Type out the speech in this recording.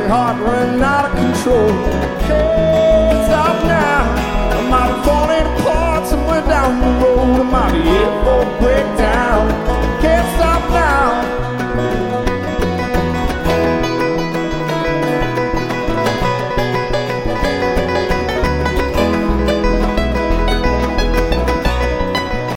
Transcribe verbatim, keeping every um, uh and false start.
heart running out of control. Can't stop now. I might have fallen apart somewhere down the road. I might